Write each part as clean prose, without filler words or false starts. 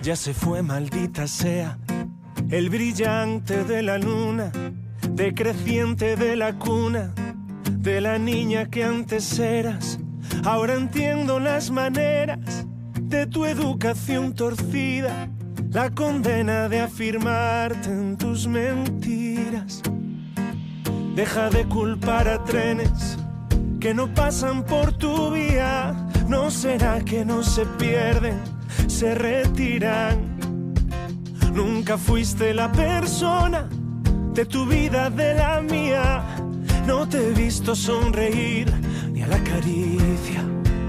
Ya se fue, maldita sea, el brillante de la luna, decreciente de la cuna, de la niña que antes eras. Ahora entiendo las maneras de tu educación torcida, la condena de afirmarte en tus mentiras. Deja de culpar a trenes que no pasan por tu vía. ¿No será que no se pierden, se retiran? Nunca fuiste la persona de tu vida, de la mía. No te he visto sonreír ni a la caricia.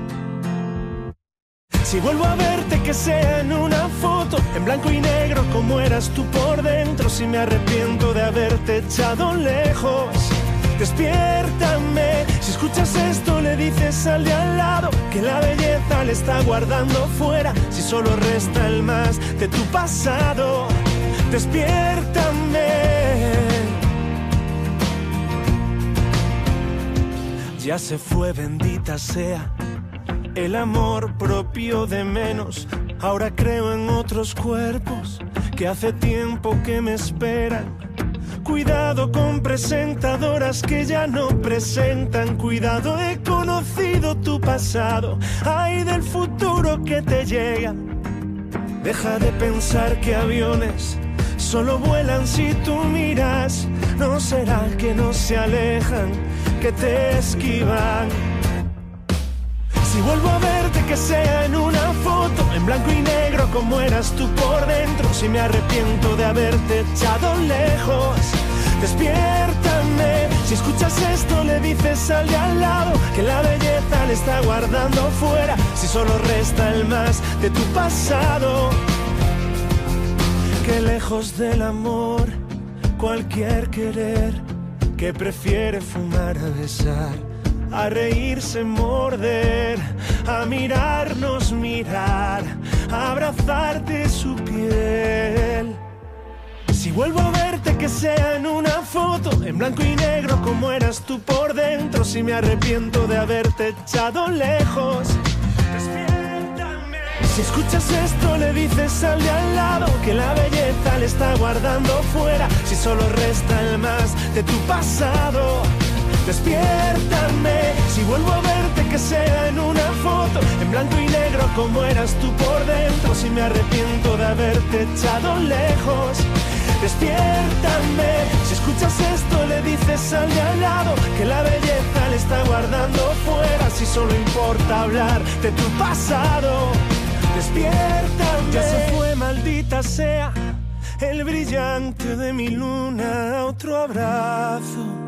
Si vuelvo a verte, que sea en una foto, en blanco y negro como eras tú por dentro. Si me arrepiento de haberte echado lejos, despiértame. Si escuchas esto, le dices al de al lado que la belleza le está guardando fuera. Si solo resta el más de tu pasado, despiértame. Ya se fue, bendita sea, el amor propio de menos. Ahora creo en otros cuerpos que hace tiempo que me esperan. Cuidado con presentadoras que ya no presentan. Cuidado, he conocido tu pasado. Ay, del futuro que te llega. Deja de pensar que aviones solo vuelan si tú miras. ¿No será que no se alejan, que te esquivan? Si vuelvo a verte, que sea en una foto, en blanco y negro como eras tú por dentro. Si me arrepiento de haberte echado lejos, despiértame. Si escuchas esto, le dices al de al lado que la belleza le está guardando fuera. Si solo resta el más de tu pasado, que lejos del amor, cualquier querer, que prefiere fumar a besar, a reírse, morder, a mirarnos, mirar, a abrazarte su piel. Si vuelvo a verte, que sea en una foto, en blanco y negro como eras tú por dentro. Si me arrepiento de haberte echado lejos, despiértame. Si escuchas esto, le dices al de al lado que la belleza le está guardando fuera. Si solo resta el más de tu pasado, despiértame. Si vuelvo a verte, que sea en una foto, en blanco y negro como eras tú por dentro. Si me arrepiento de haberte echado lejos, despiértame. Si escuchas esto, le dices al de al lado que la belleza le está guardando fuera. Si solo importa hablar de tu pasado, despiértame. Ya se fue, maldita sea, el brillante de mi luna. Otro abrazo.